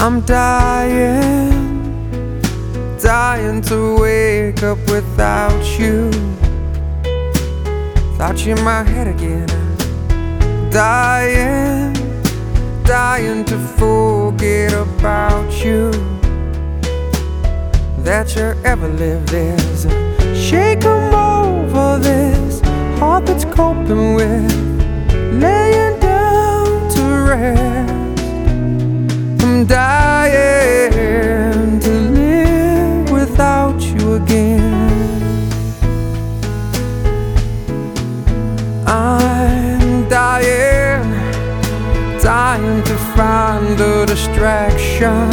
I'm dying, dying to wake up without you. Thought you in my head again. Dying, dying to forget about you, that you ever lived. There's a shake 'em over this heart that's coping with laying down to rest. I'm dying to live without you again. I'm dying, dying to find a distraction,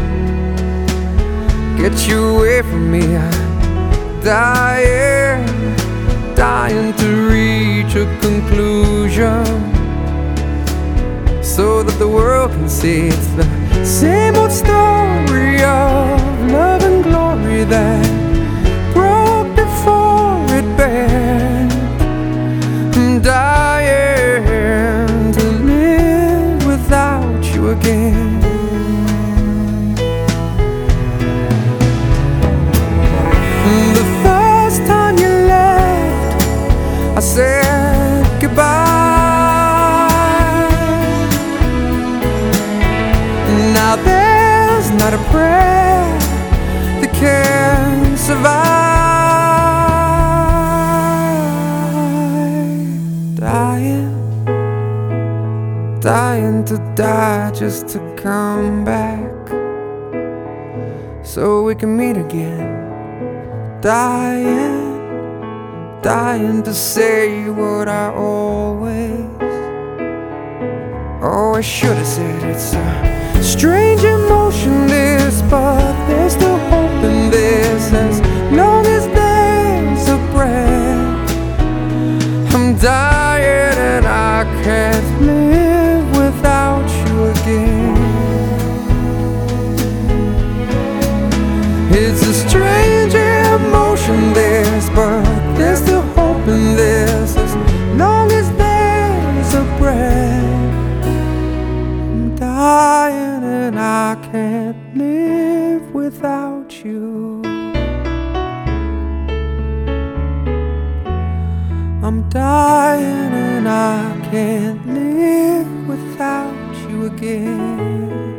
get you away from me. I'm dying, dying to reach a conclusion, so that the world can see it's the same old story of love and glory that broke before it bent. I'm dying to live without you again. The first time you left, I said goodbye. Now there's not a prayer that can survive. Dying, dying to die just to come back, so we can meet again. Dying, dying to say what I always should have said. It's a strange emotion this, but there's still hope in this. As long as there's a breath, I'm dying and I can't live without you again. It's a strange emotion this, but there's still hope in this. As long as there's a breath, I'm dying and I can't live without you. I'm dying and I can't live without you again.